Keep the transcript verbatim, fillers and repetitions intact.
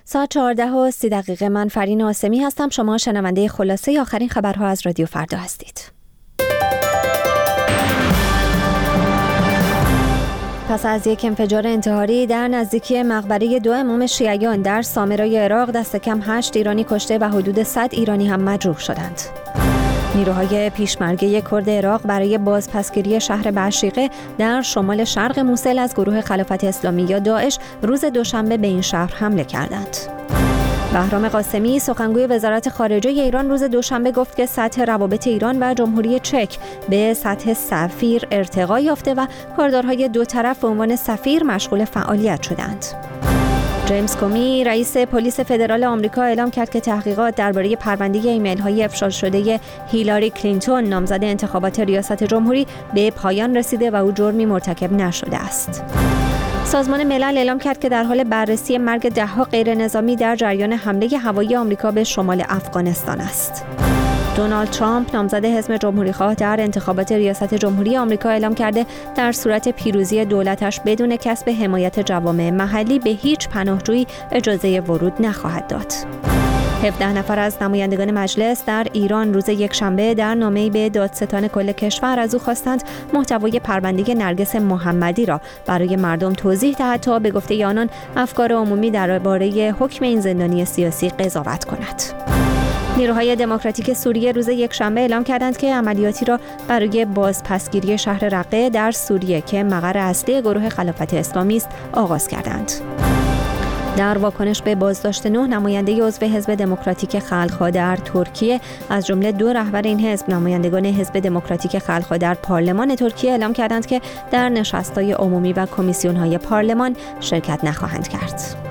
ساعت چهارده و سی دقیقه. من فرین آسمی هستم. شما شنونده خلاصه آخرین خبرها از رادیو فردا هستید. پس از یک انفجار انتحاری در نزدیکی مقبره دو امام شیعیان در سامرای عراق، دست کم هشت ایرانی کشته و حدود صد ایرانی هم مجروح شدند. نیروهای پیشمرگه کرد عراق برای بازپسگیری شهر بشیقه در شمال شرق موصل از گروه خلافت اسلامی یا داعش روز دوشنبه به این شهر حمله کردند. بهرام قاسمی سخنگوی وزارت خارجه ایران روز دوشنبه گفت که سطح روابط ایران و جمهوری چک به سطح سفیر ارتقا یافته و کاردارهای دو طرف به عنوان سفیر مشغول فعالیت شدند. جیمز کومی رئیس پلیس فدرال آمریکا اعلام کرد که تحقیقات درباره پرونده ایمیل‌های افشا شده هیلاری کلینتون نامزد انتخابات ریاست جمهوری به پایان رسیده و او جرمی مرتکب نشده است. سازمان ملل اعلام کرد که در حال بررسی مرگ ده‌ها غیر نظامی در جریان حمله هوایی آمریکا به شمال افغانستان است. دونالد ترامپ نامزد حزب جمهوری‌خواه در انتخابات ریاست جمهوری آمریکا اعلام کرده در صورت پیروزی دولتش بدون کسب حمایت جوامع محلی به هیچ پناهجویی اجازه ورود نخواهد داد. هفده نفر از نمایندگان مجلس در ایران روز یکشنبه در نامه‌ای به دادستان کل کشور از او خواستند محتوای پرونده نرگس محمدی را برای مردم توضیح دهد تا به گفته آنان افکار عمومی درباره حکم این زندانی سیاسی قضاوت کند. نیروهای دموکراتیک سوریه روز یکشنبه اعلام کردند که عملیاتی را برای بازپسگیری شهر رقه در سوریه که مقر اصلی گروه خلافت اسلامی است آغاز کردند. در واکنش به بازداشت نه نماینده عضو حزب دموکراتیک خلق‌ها در ترکیه از جمله دو رهبر این حزب، نمایندگان حزب دموکراتیک خلق‌ها در پارلمان ترکیه اعلام کردند که در نشست‌های عمومی و کمیسیون‌های پارلمان شرکت نخواهند کرد.